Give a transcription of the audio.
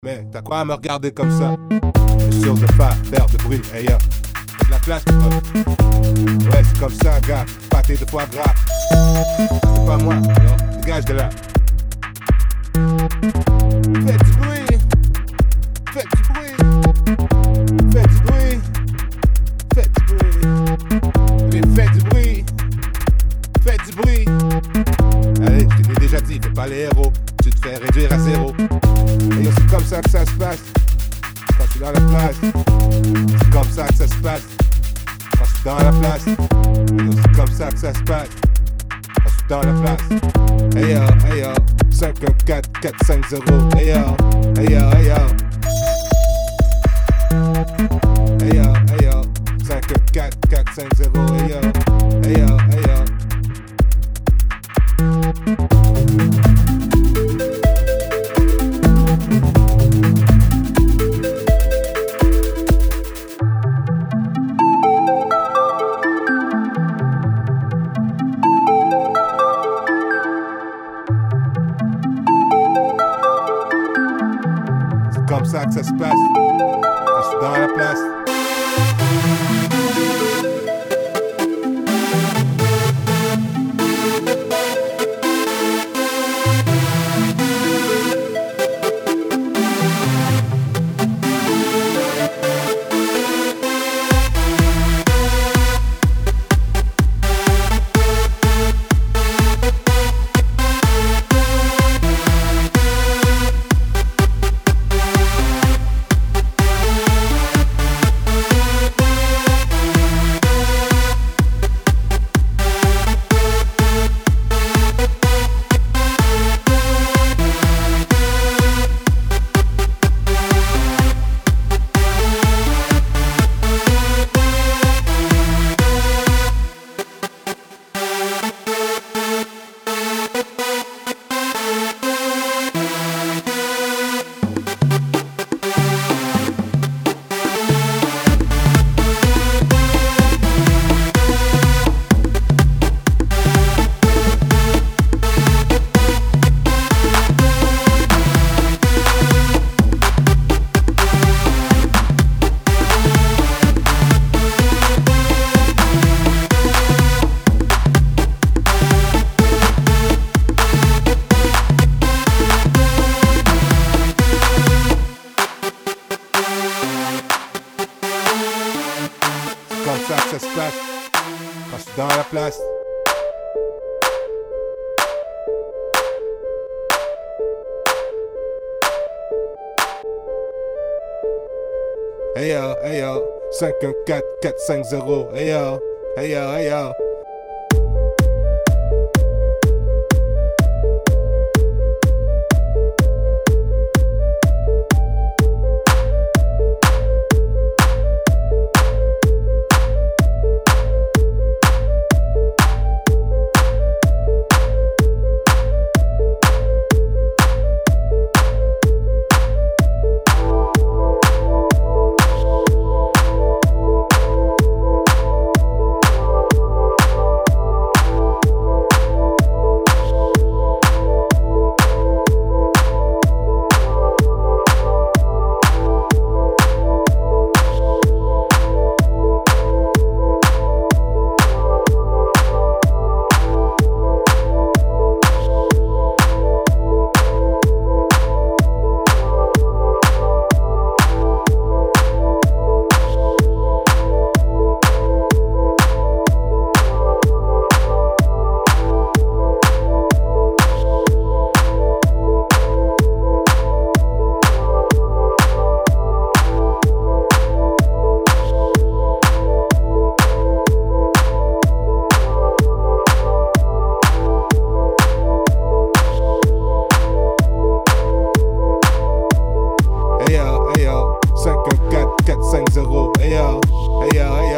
Mais t'as quoi à me regarder comme ça? Je suis sûr de pas faire de bruit, hey yo. Y'a de la place pour toi. Ouais, c'est comme ça, gars. Pâté de foie gras. C'est pas moi, alors dégage de là. Faites du bruit. Faites du bruit. Faites du bruit. Faites du bruit. Mais faites du bruit. Faites du bruit. Allez, je t'ai déjà dit, fais pas les héros. Tu te fais réduire à zéro. Et c'est comme ça que ça se passe. Quand je suis dans la place. C'est comme ça que ça se passe. Quand je suis dans la place. Et c'est comme ça que ça se passe. Quand je suis dans la place. Hey yo, hey yo. 514 450. Hey yo, hey yo, hey yo. Hey yo, hey yo. 514 450. Hey yo, hey yo, hey yo. Comme ça que ça se passe quand je suis dans la place. Comme ça que ça se passe quand je suis dans la place. Hey yo, hey yo, 514 450. Hey yo, hey yo, hey yo. Hey yo, hey yo, 514 450. Hey yo, hey yo, hey yo.